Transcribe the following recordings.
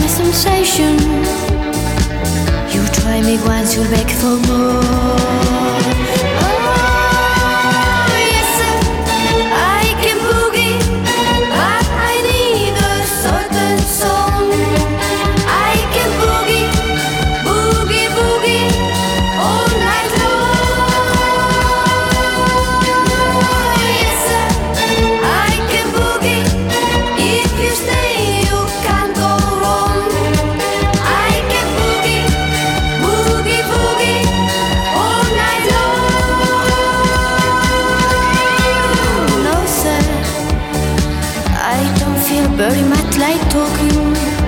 sensation. You try me once, you'll beg for more. Oh, yes, sir, I can boogie, but I need a certain song. I can boogie, boogie, boogie all night long. Yes, sir, I can boogie. If you stay, you can't go wrong. I can boogie, boogie, boogie all night long. No, sir, I don't feel very much like talking.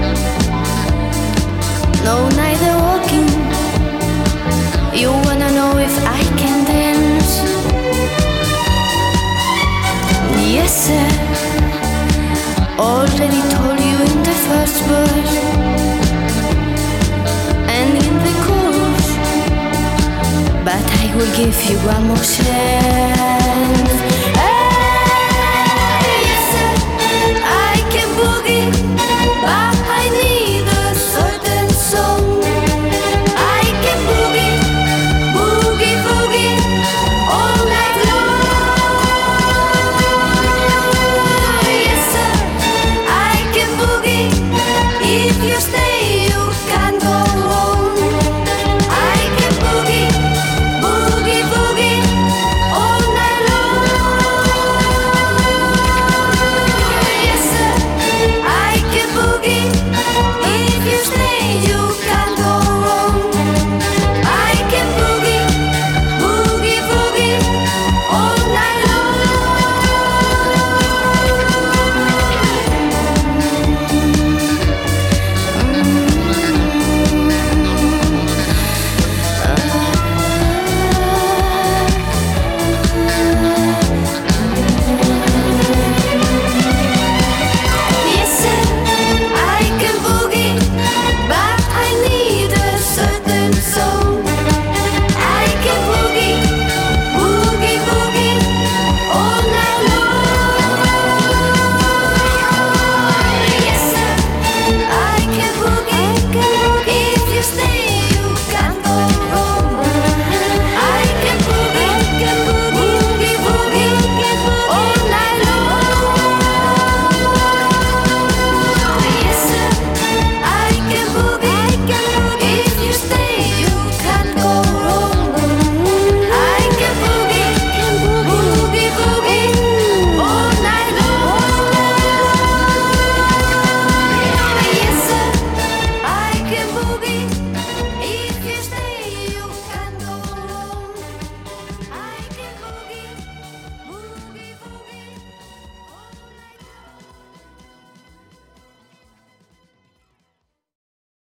No, neither walking. You wanna know if I can dance? Yes, sir, already told you in the first verse and in the chorus, but I will give you one more chance.